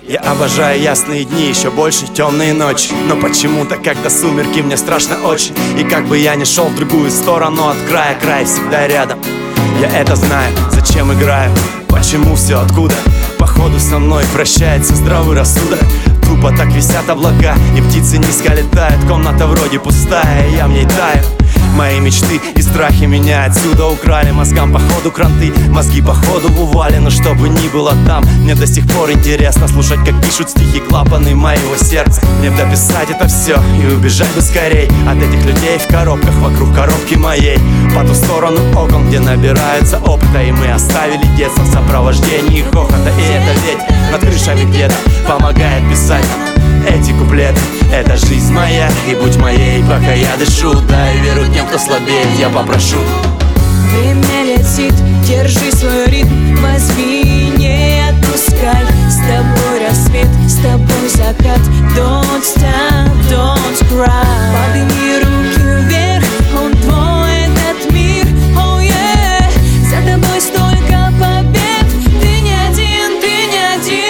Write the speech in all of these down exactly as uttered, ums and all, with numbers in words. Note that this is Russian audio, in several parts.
Я обожаю ясные дни, еще больше темные ночи. Но почему-то, когда сумерки, мне страшно очень. И как бы я ни шел в другую сторону, от края край всегда рядом. Я это знаю, зачем играю, почему все, откуда. Походу со мной прощается здравый рассудок. Тупо так висят облака, и птицы низко летают. Комната вроде пустая, я в ней таю. Мои мечты и страхи меня отсюда украли. Мозгам походу кранты, мозги походу в увале. Но что бы ни было там, мне до сих пор интересно слушать, как пишут стихи клапаны моего сердца. Мне дописать это все и убежать бы скорей от этих людей в коробках вокруг коробки моей. По ту сторону окон, где набирается опыта. И мы оставили детство в сопровождении хохота. И это ведь над крышами где-то помогает писать эти куплеты. Это жизнь моя, и будь моей, пока я дышу. Дай веру тем, кто слабеет, я попрошу. Время летит, держи свой ритм, возьми, не отпускай. С тобой рассвет, с тобой закат. Don't stop, don't cry. Подними руки вверх, он твой, этот мир, oh yeah. За тобой столько побед, ты не один, ты не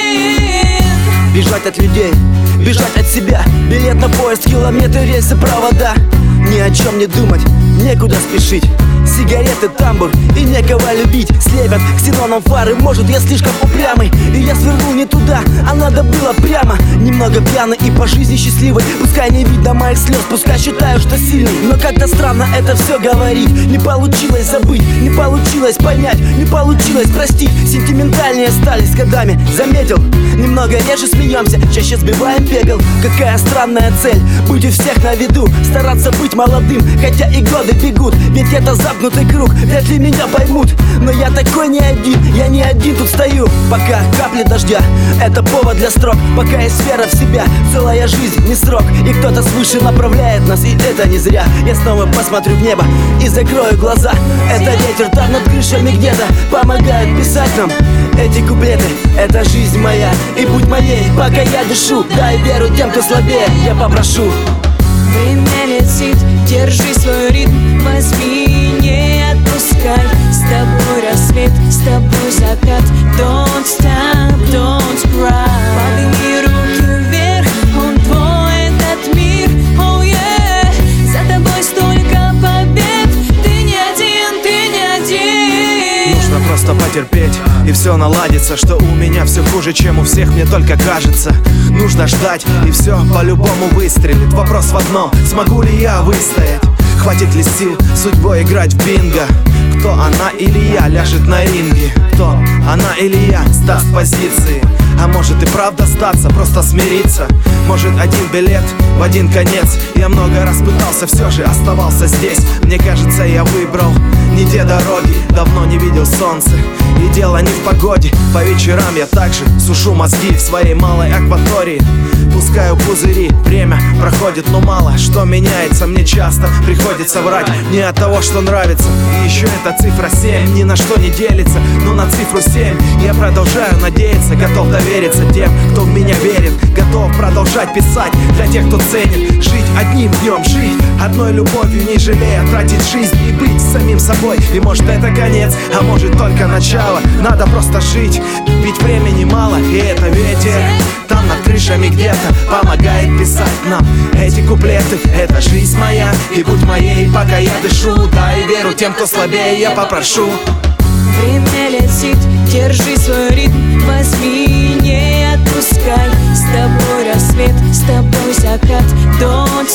один. Бежать от людей, бежать от себя. Билет на поезд, километры, рельсы, провода. Ни о чем не думать, некуда спешить. Сигареты, тамбур и некого любить. Слепят ксеноном фары, может я слишком упрямый. И я свернул не туда, а надо было прямо. Немного пьяный и по жизни счастливый. Пускай не видно моих слез, пускай считаю, что сильный. Но как-то странно это все говорить. Не получилось забыть, не получилось понять, не получилось простить. Сентиментальнее стали с годами, заметил. Немного реже смеемся, чаще сбиваем пепел. Какая странная цель, быть у всех на виду. Стараться быть молодым, хотя и годы бегут. Ведь это замкнутый круг, вряд ли меня поймут. Но я такой не один, я не один тут стою. Пока капли дождя, это повод для строк. Пока есть вера в себя, целая жизнь не срок. И кто-то свыше направляет нас, и это не зря. Я снова посмотрю в небо и закрою глаза. Это ветер там над крышами где-то помогает писать нам эти куплеты. Это жизнь моя, и будь моей, пока я дышу. Дай веру тем, кто слабее, я попрошу. Время летит, держи свой ритм, возьми, не отпускай. С тобой рассвет, с тобой закат. Don't stop, don't cry. Подними руки вверх, он твой, этот мир, oh yeah. За тобой столько побед, ты не один, ты не один. Нужно просто потерпеть, и все наладится. Что у меня все хуже, чем у всех, мне только кажется. Нужно ждать, и все по-любому выстрелит. Вопрос в одном, смогу ли я выстоять? Хватит ли сил судьбой играть в бинго? Кто она или я ляжет на ринге? Кто она или я сдаст позиции? А может и правда сдаться, просто смириться? Может один билет в один конец? Я много раз пытался, все же оставался здесь. Мне кажется, я выбрал не те дороги. Давно не видел солнца, и дело не в погоде. По вечерам я также сушу мозги в своей малой акватории. Пускаю пузыри, время проходит, но мало что меняется. Мне часто приходится врать не от того, что нравится. И еще эта цифра семь ни на что не делится. Но на цифру семь я продолжаю надеяться. Готов довериться тем, кто в меня верит. Готов продолжать писать для тех, кто ценит. Жить одним днем, жить одной любовью, не жалея тратить жизнь и быть самим собой. И может это конец, а может только начало. Надо просто жить, ведь времени мало. И это ветер там над крышами где-то помогает писать нам эти куплеты. Это жизнь моя, и будь моей, пока я дышу. Дай веру тем, кто слабее, я попрошу. Время летит, держи свой ритм, возьми, не отпускай. С тобой рассвет, с тобой закат. Don't